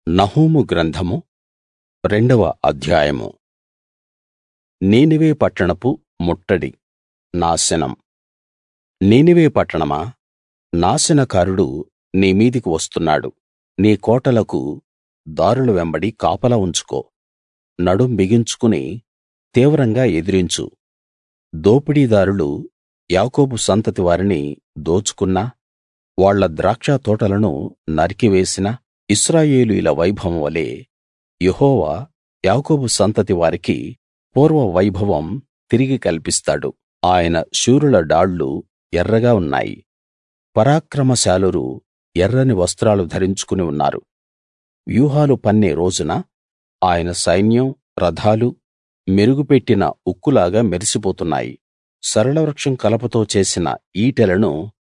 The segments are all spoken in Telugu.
నహూము గ్రంథము 2వ అధ్యాయము. నీనెవె పట్టణపు ముట్టడి, నాశనం. నీనెవె పట్టణమా, నాశనకారుడు నీ మీదికి వస్తున్నాడు. నీ కోటలకు దారుల వెంబడి కాపలా ఉంచుకో. నడుం బిగించుకుని తీవ్రంగా ఎదిరించు. దోపిడీదారులు యాకోబు సంతతి వారిని దోచుకున్నా, వాళ్ళ ద్రాక్షతోటలను నరికివేసినా, ఇశ్రాయేలీయుల వైభవం వలె యెహోవా యాకోబు సంతతి వారికి పూర్వ వైభవం తిరిగి కల్పిస్తాడు. ఆయన శూరుల డాళ్లు ఎర్రగా ఉన్నాయి. పరాక్రమశాలురు ఎర్రని వస్త్రాలు ధరించుకుని ఉన్నారు. వ్యూహాలు పన్నే రోజున ఆయన సైన్యం, రథాలు మెరుగుపెట్టిన ఉక్కులాగా మెరిసిపోతున్నాయి. సరళవృక్షం కలపతో చేసిన ఈటెలను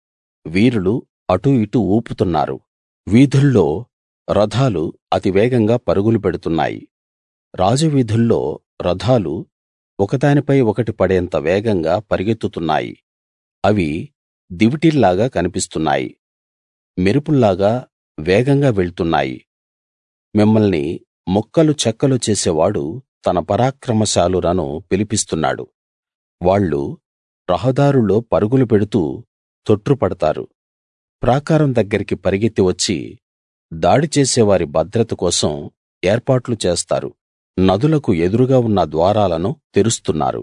వీరులు అటూ ఇటూ ఊపుతున్నారు. వీధుల్లో రథాలు అతివేగంగా పరుగులు పెడుతున్నాయి. రాజవీధుల్లో రథాలు ఒకదానిపై ఒకటి పడేంత వేగంగా పరిగెత్తుతున్నాయి. అవి దివిటీల్లాగా కనిపిస్తున్నాయి, మెరుపుల్లాగా వేగంగా వెళ్తున్నాయి. మిమ్మల్ని ముక్కలు చెక్కలు చేసేవాడు తన పరాక్రమశాలురను పిలిపిస్తున్నాడు. వాళ్ళు రహదారుల్లో పరుగులు పెడుతూ తొట్రుపడతారు. ప్రాకారం దగ్గరికి పరిగెత్తి వచ్చి దాడి చేసేవారి భద్రత కోసం ఏర్పాట్లు చేస్తారు. నదులకు ఎదురుగా ఉన్న ద్వారాలను తెరుస్తున్నారు.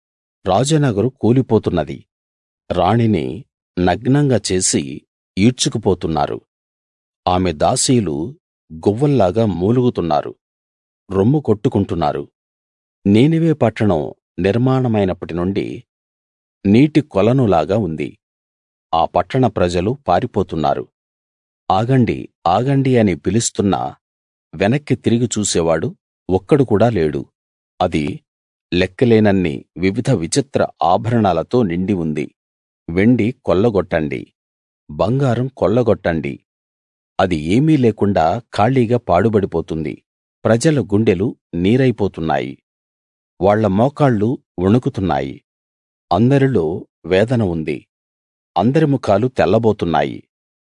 రాజనగరు కూలిపోతున్నది. రాణిని నగ్నంగా చేసి ఈడ్చుకుపోతున్నారు. ఆమె దాసీలు గువ్వల్లాగా మూలుగుతున్నారు, రొమ్ము కొట్టుకుంటున్నారు. నీనెవె పట్టణం నిర్మాణమైనప్పటి నుండి నీటి కొలనులాగా ఉంది. ఆ పట్టణ ప్రజలు పారిపోతున్నారు. ఆగండి, ఆగండి అని పిలుస్తున్నా వెనక్కి తిరిగి చూసేవాడు ఒక్కడు కూడా లేడు. అది లెక్కలేనన్ని వివిధ విచిత్ర ఆభరణాలతో నిండి ఉంది. వెండి కొల్లగొట్టండి, బంగారం కొల్లగొట్టండి. అది ఏమీ లేకుండా ఖాళీగా పాడుబడిపోతుంది. ప్రజల గుండెలు నీరైపోతున్నాయి. వాళ్ళ మోకాళ్ళు వణుకుతున్నాయి. అందరిలో వేదన ఉంది. అందరి ముఖాలు తెల్లబోతున్నాయి.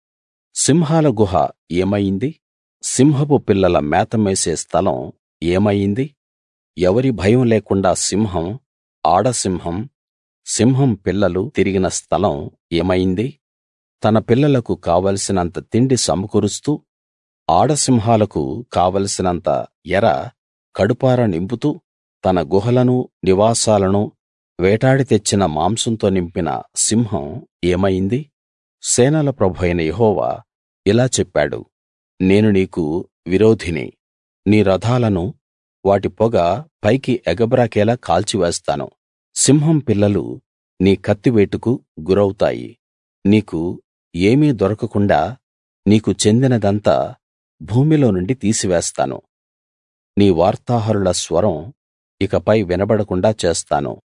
సింహాల గుహ ఏమయింది? సింహపు పిల్లల మేత మేసే స్థలం ఏమయింది? ఎవరి భయం లేకుండా సింహం, ఆడసింహం, సింహం పిల్లలు తిరిగిన స్థలం ఏమయింది? తన పిల్లలకు కావలసినంత తిండి సమకూరుస్తూ, ఆడసింహాలకు కావలసినంత ఎర కడుపార నింపుతూ, తన గుహలను నివాసాలను వేటాడి తెచ్చిన మాంసంతో నింపిన సింహం ఏమయింది? సేనల ప్రభువైన యెహోవా ఇలా చెప్పాడు: నేను నీకు విరోధిని. నీ రథాలను వాటి పొగ పైకి ఎగబ్రాకేలా కాల్చివేస్తాను. సింహం పిల్లలు నీ కత్తివేటుకు గురౌతాయి. నీకు ఏమీ దొరకకుండా నీకు చెందినదంతా భూమిలో నుండి తీసివేస్తాను. నీ వార్తాహరుల స్వరం ఇకపై వినబడకుండా చేస్తాను.